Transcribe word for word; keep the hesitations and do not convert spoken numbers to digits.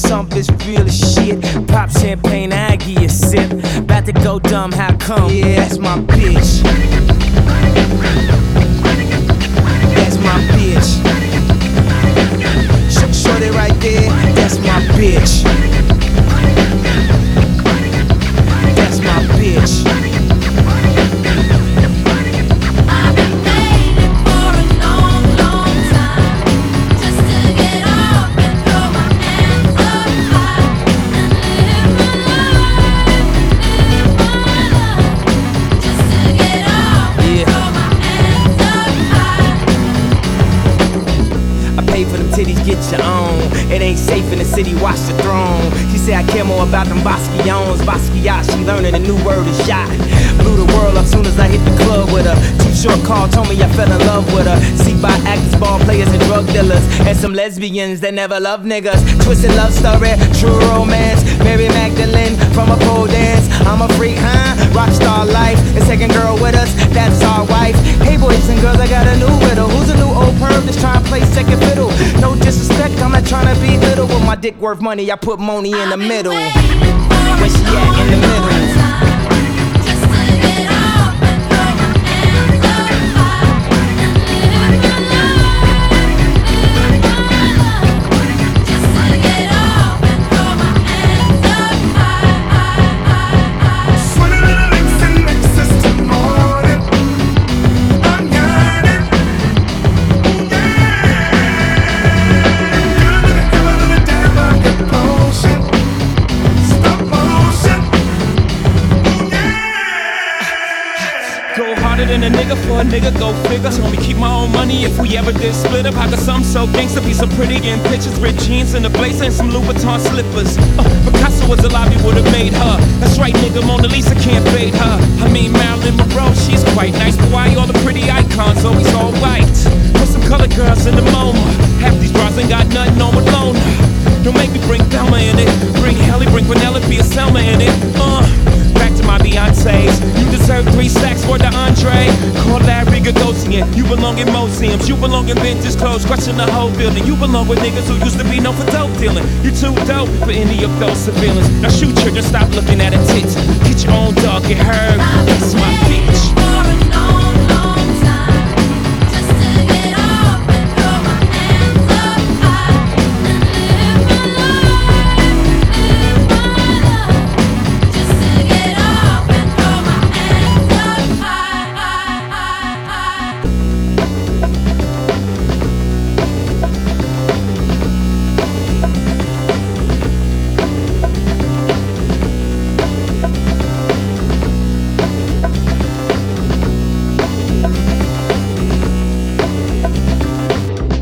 something is real as shit. Pop champagne, I give you a sip. About to go dumb, how come? Yeah, that's my bitch. That's my bitch. Sh Shorty right there, that's my bitch. That's my bitch. For them titties, get your own. It ain't safe in the city, watch the throne. She say I care more about them Basquions. Basquiat, she learning a new word is shot. Blew the world up soon as I hit the club with her. Too short call, told me I fell in love with her. See by actors, ball players, and drug dealers. And some lesbians that never love niggas. Twisted love story, true romance. Mary Magdalene from a pole dance. I'm a freak, huh? Rockstar life. And second girl with us, that's our wife. Hey boys and girls, I got a new riddle. Who's a new old perv that's trying to play second fiddle? No disrespect, I'm not trying to be little. With my dick worth money, I put money in the middle. Where she at in the middle? Than a nigga for a nigga, go figure. Told me keep my own money if we ever did split up. I got some so gangsta, be some pretty in pictures, ripped jeans and a blazer and some Louboutin slippers. Uh, Picasso was alive, he would've made her. That's right, nigga, Mona Lisa can't fade her. I mean Marilyn Monroe, she's quite nice, but why all the pretty icons always all white? Put some colored girls in the MoMA. Half these bras ain't got nothing on with Lona. Don't make me bring Thelma in it. Bring Halle, bring Penelope, a Selma in it. Uh. Back to my Beyonce's. You deserve three stacks for the entree. Call Larry Gagosian. You belong in museums. You belong in vintage clothes. Question the whole building. You belong with niggas who used to be known for dope dealing. You too dope for any of those civilians. Now shoot children, stop looking at her tits. Get your own dog, get her. That's my